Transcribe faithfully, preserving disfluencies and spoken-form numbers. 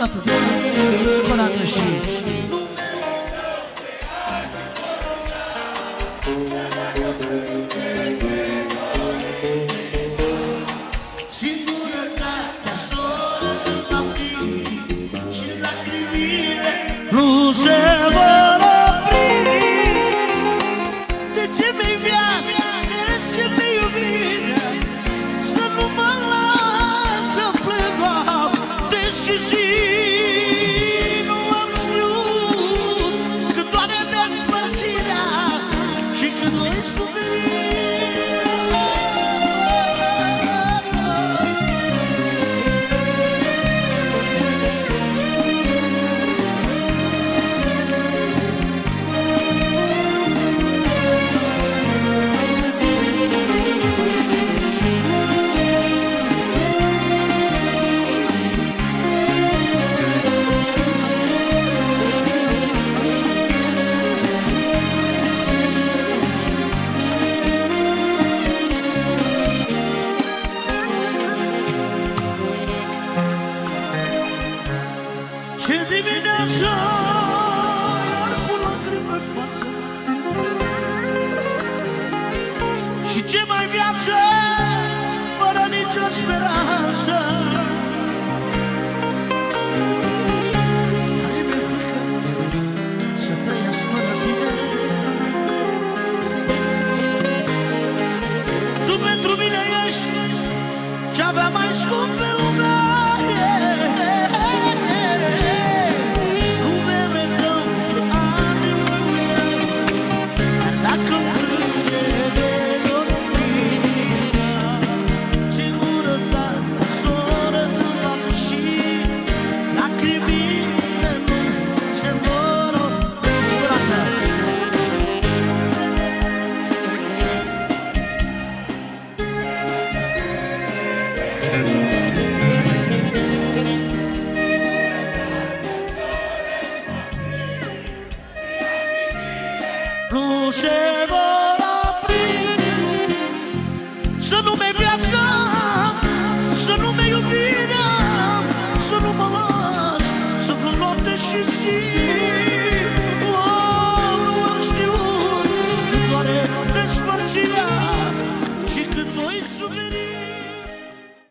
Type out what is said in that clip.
dată, încă o dată și... Nu se vor opri. De ce mi-ai viața, de ce mi-ai iubirea, să nu mă lasă plâng noapte și zi. Nu am știut că doare despărțirea și că noi suferim. Ce dimineață, iar cu lacrimi în față, și ce mai viață, fără nicio speranță. Dar mi-e frică să trăiesc fără tine. Tu pentru mine ești ce-avea mai scump pe lumea. Nu se vor opri. Să nu-mi viața, să nu-mi iubirea, să nu mă las, să plâng noapte și zi.